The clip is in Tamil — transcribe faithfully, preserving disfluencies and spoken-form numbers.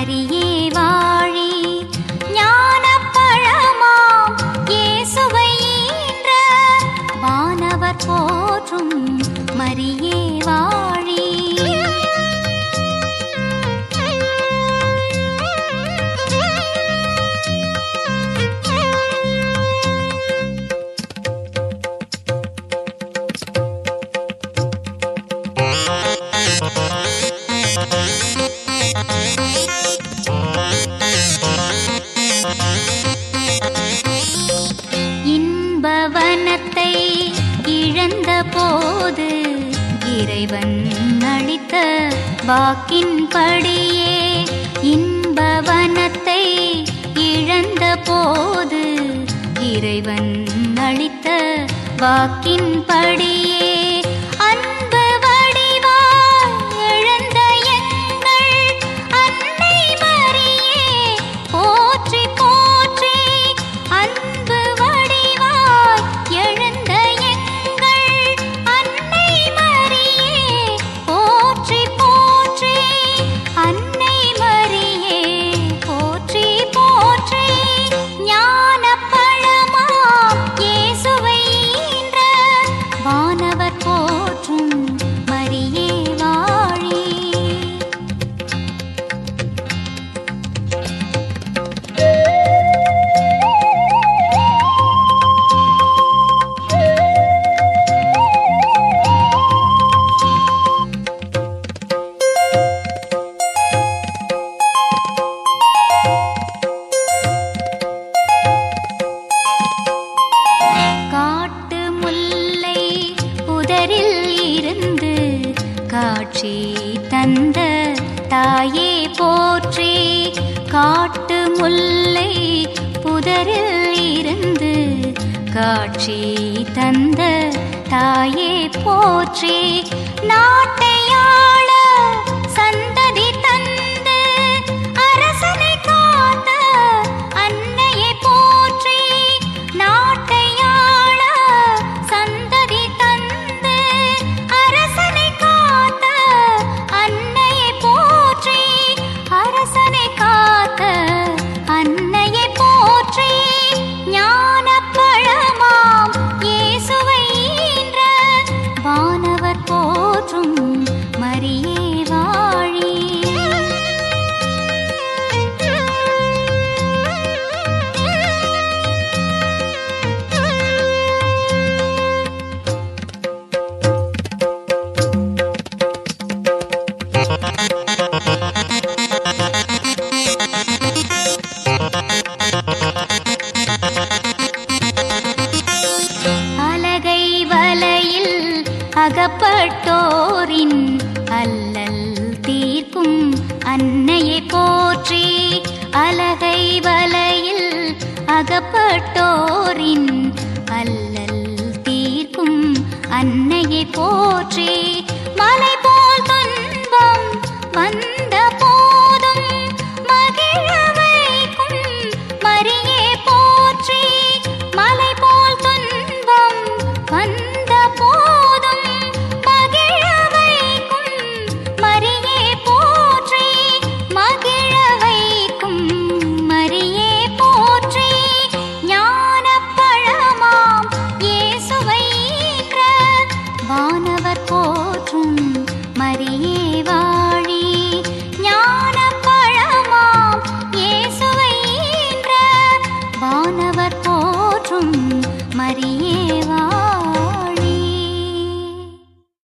மரியே வாழி. ஞானப்பழமாம் இயேசுவை ஈன்ற வானவர் போற்றும் மரியே வாழி. இன்பவனத்தை இழந்த போது இறைவன் அளித்த வாக்கின்படியே, இன்பவனத்தை இழந்த போது இறைவன் அளித்த வாக்கின்படியே, அன்பு வடிவாய் எழுந்த எங்கள் அன்னை மரியே போற்றி போற்றி. அன்பு வடிவாய் எழுந்த எங்கள் அன்னை மரியே போற்றி போற்றி. அன்னை மரியே போற்றி போற்றி. ஞானப்பழமாம் இயேசுவை ஈன்ற வானவர் போற்றும் மரியே வாழி. காட்டு முல்லை புதரில் இருந்து காட்சி தந்த தாயே போற்றி. காட்டு முல்லை புதரில் இருந்து காட்சி தந்த தாயே போற்றி. நாட்டையாள சந்ததி தந்து அரசனை காத்த அன்னையை போற்றி. நாட்டையாள சந்ததி தந்து அரசனை காத்த அன்னையை போற்றி. அரசனை காத்த அன்னையை போற்றி. ஞானப்பழமாம் இயேசுவை ஈன்ற வானவர் போற்றும் மரியே வாழி. அலகை வலையில் அகப்பட்டோரின் அல்லல் தீர்க்கும் அன்னையை போற்றி. அலகை வலையில் அகப்பட்டோரின் அல்லல் தீர்க்கும் அன்னையை போற்றி.